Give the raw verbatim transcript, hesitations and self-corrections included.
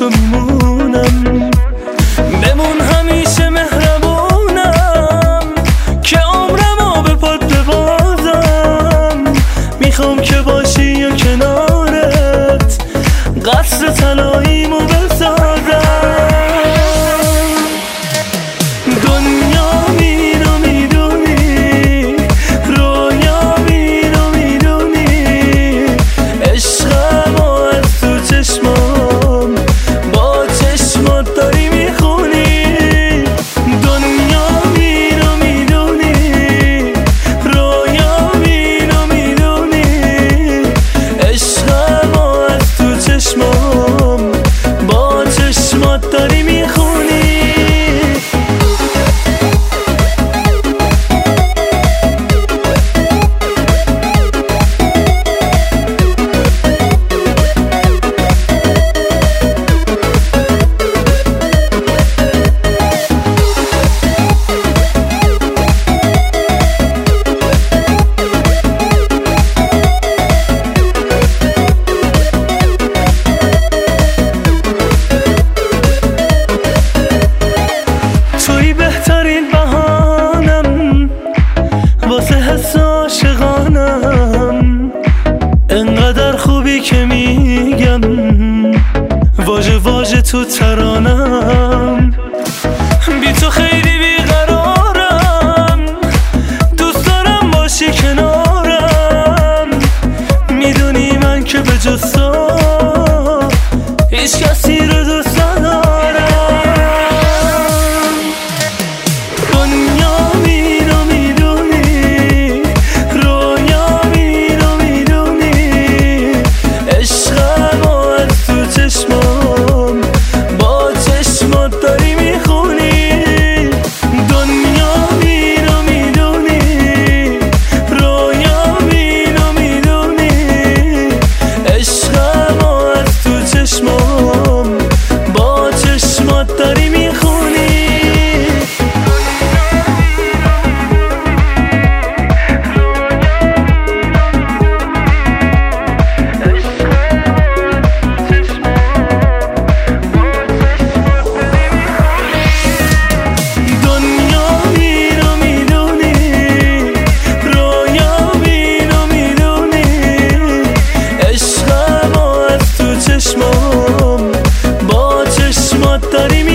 تو میمونم. بمون همیشه مهربونم که عمرمو به پات ببازم. میخوام که باشی یا کنارت قصر طلاییمو بسازم. دنیا اینو میدونی، رویا اینو میدونی، عشقمو از تو چشمام با چشمات داری میخونی. دنیا اینو میدونی، رویا اینو میدونی، عشقمو از تو چشمام با چشمات داری میخونی. توی بهترین بهانم واسه حس عاشقانم، انقدر خوبی که میگم واژه واژه تو ترانم. بی تو خیلی بیقرارم، دوست دارم باشی کنارم. میدونی من که به جز تو هیچ کسی رو دوست ندارم. چشمام با چشمات داری